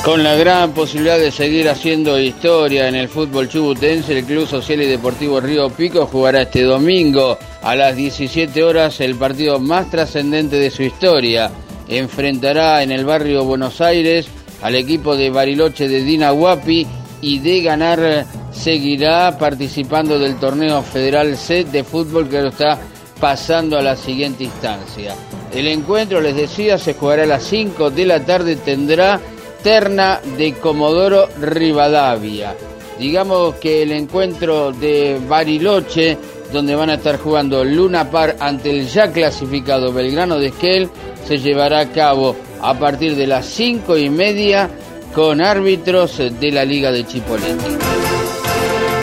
Con la gran posibilidad de seguir haciendo historia en el fútbol chubutense, el Club Social y Deportivo Río Pico jugará este domingo a las 17 horas el partido más trascendente de su historia. Enfrentará en el barrio Buenos Aires al equipo de Bariloche de Dina Huapi y de ganar seguirá participando del torneo Federal C de fútbol que lo está pasando a la siguiente instancia. El encuentro, les decía, se jugará a las 5 de la tarde, tendrá terna de Comodoro Rivadavia. Digamos que el encuentro de Bariloche, donde van a estar jugando Luna Par ante el ya clasificado Belgrano de Esquel, se llevará a cabo a partir de las 5:30 con árbitros de la Liga de Chipoleti.